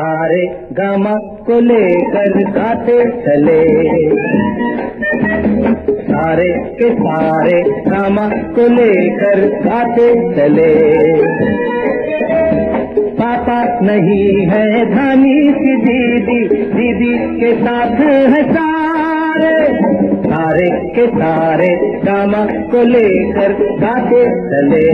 सारे गामा को लेकर गाते चले, सारे के सारे गामा को लेकर गाते चले। पापा नहीं है धानी सी दीदी, दीदी के साथ है सारे, सारे के सारे गामा को लेकर गाते चले।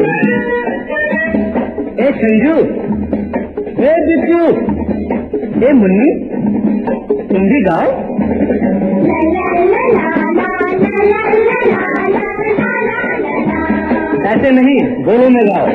ए संजू, ए बिट्टू, ए मुन्नी, तुम भी गाओ। ऐसे नहीं, बोलो में गाओ।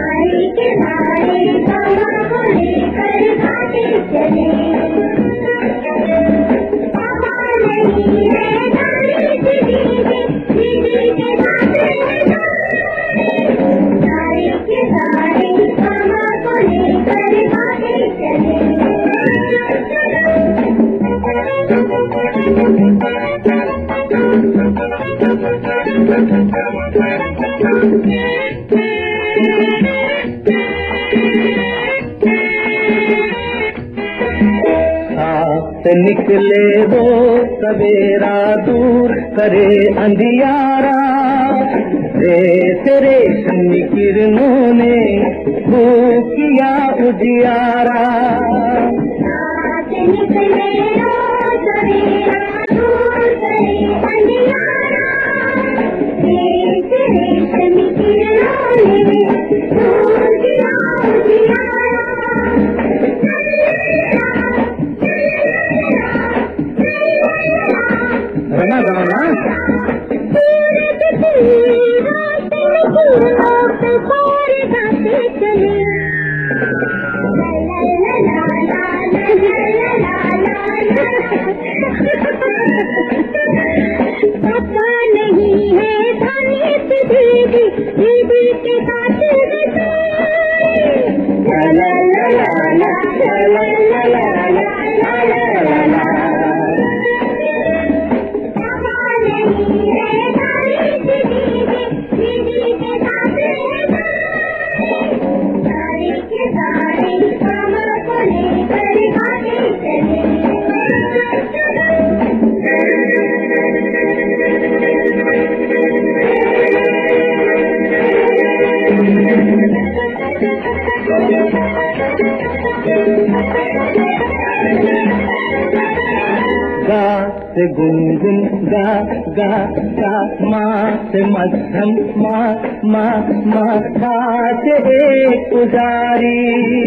निकले वो सवेरा दूर करे अंधियारा, तेरे रेशमी किरणों ने भूख किया उजियारा। निकले वो सवेरा दूर करे अंधियारा, तेरे रेशमी किरणों ने भूख किया उजियारा। गाना गाना पता नहीं है धानी सी दीदी, दीदी के साथ ला ला ला ला ला ला ला ला ला। गा से गुनगुन गा गा गा, माँ से मध्यम माँ माँ माँ, पा से एक पुजारी।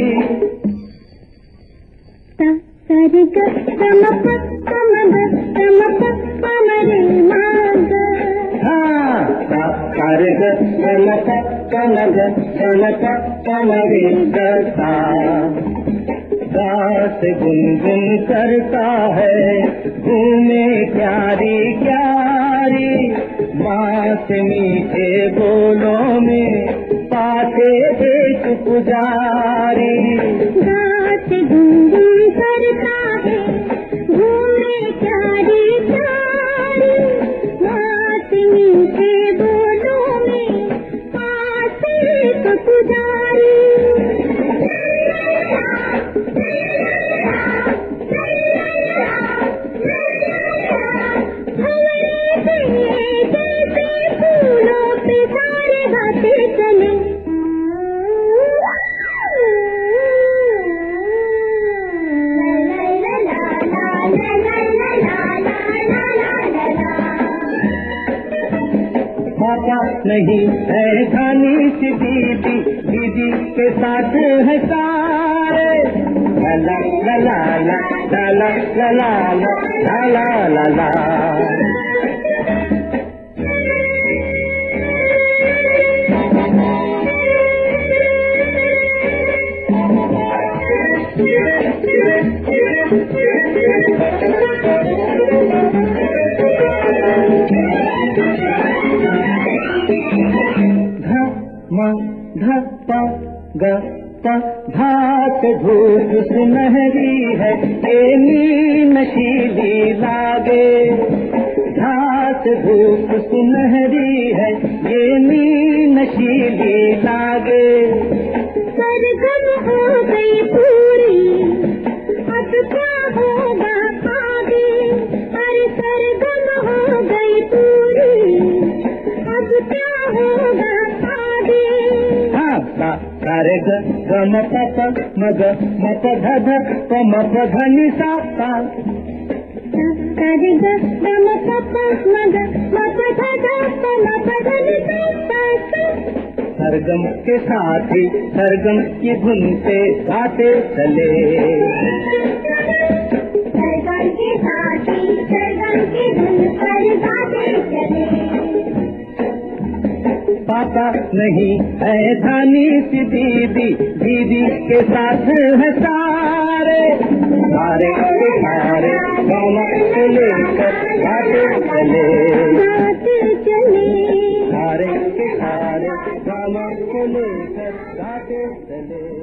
सरे ग सम प सम ग सम प पमरे माग। हाँ, सरे ग सम प सम ग सम प पमरे गा। दास गुनगुन करता है घूमे क्यारी क्यारी, माँ से मीठे बोलों में पाते एक पुजारी। दास गुनगुन करता है घूमे क्यारी क्यारी, माँ से मीठे बोलों में पाते एक पुजारी। पापा नहीं है धानी सी दीदी, दीदी के साथ है सारे, ला ला ला ला ला ला ला ला ला ला ला। ध प ग प घाट धूप सुनहरी है, ये नशीली लागे। घाट धूप सुनहरी है, ये नशीली लागे। सरगम हो गई पूरी प प म ग म प ध ध प म प ध नि सा पा सा रे ग म प प म ग म प ध ध प म प ध नि सा पा सा। सरगम के साथ ही सरगम की धुन से गाते चले, सरगम के साथ ही सरगम की धुन पर गाते चले। पापा नहीं है धानी सी दीदी, दीदी के साथ है सारे, सारे के सारे गाना को लेकर गाते चले, गाते चले। सारे के सारे गाना को लेकर गाते चले।